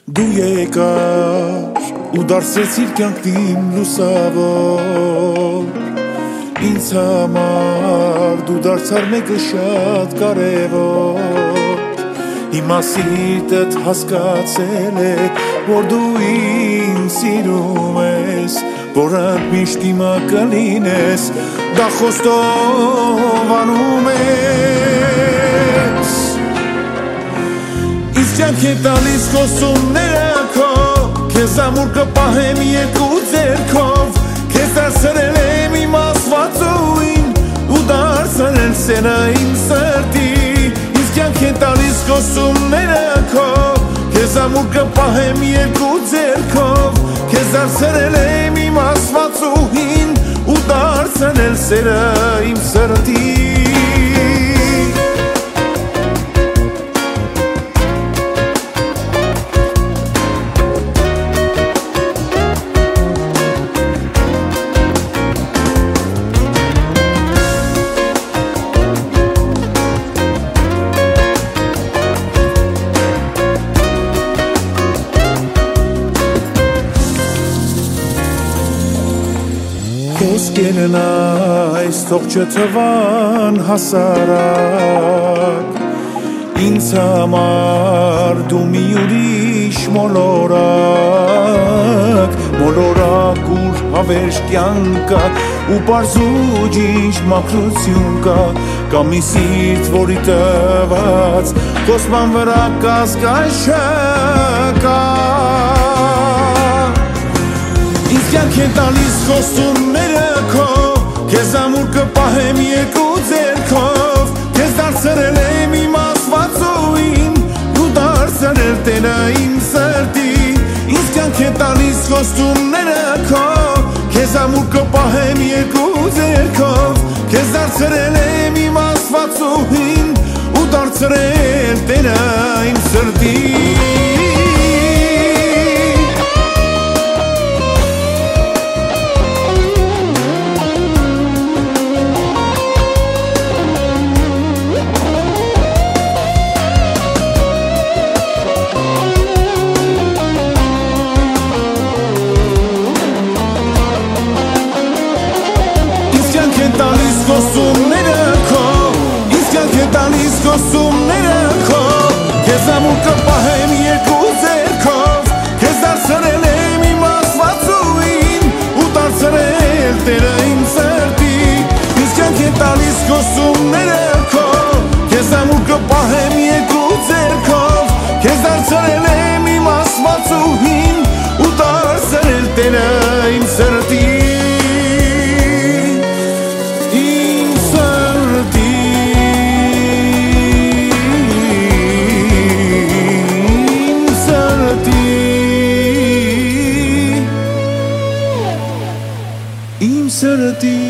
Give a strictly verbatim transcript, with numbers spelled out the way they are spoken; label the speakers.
Speaker 1: Դու եկար ու դարձրեցիր կյանքին լուսավոր Ինձ համար դու դարձար մեկը շատ կարևոր Հիմա սիրտդ հասկացել է, որ դու ինձ սիրում ես Որ միշտ իմը կլինես, դա խոստով անում ես Ինձ կյանք է տալիս խոստումները քո Քեզ ամուր կպահեմ երկու ձեռքով Քեզ դարձրել եմ իմ ասվածուին Ու դարձրել սերը իմ սրտի Ինձ կյանք է տալիս խոստումները քո Քեզ ամուր կպահեմ երկու ձեռքով Քեզ դարձրել եմ իմ ասվածուին Ու դարձրել սերը իմ սրտի Խոսքերն այս թող չթվան հասարակ Ինձ համար դու մի ուրիշ մոլորակ Մոլորակ ուր հավերժ կյանք կա ու պարզ ու ճիշտ մաքրություն կա Կա մի սիրտ, որի տված խոստման վրա կասկած չկա Ինձ կյանք է տալիս խոստումները քո Քեզ ամուր կպահեմ երկու ձեռքով Քեզ դարձրել եմ իմ ասվածուին Ու դարձրել տերը իմ սրտի Ինձ կյանք է տալիս խոստումները քո Քեզ ամուր կպահեմ երկու ձեռքով Քեզ դարձրել եմ իմ ասվածուին Ու դարձրել տերը իմ սրտի Տալիս խոստումները քո Ինձ կյանք է տալիս խոստումները քո Քեզ ամուր կպահեմ երկու ձեռքով Քեզ դարձրել եմ իմ ասվածուին Ու դարձրել տերը իմ սրտի Ինձ կյանք է տալիս խոստումները քո Քեզ ամուր կպահեմ երկու ձեռքով Քեզ դարձրել եմ իմ ասվածուին Ու դարձրել տերը իմ սրտի Im sărătii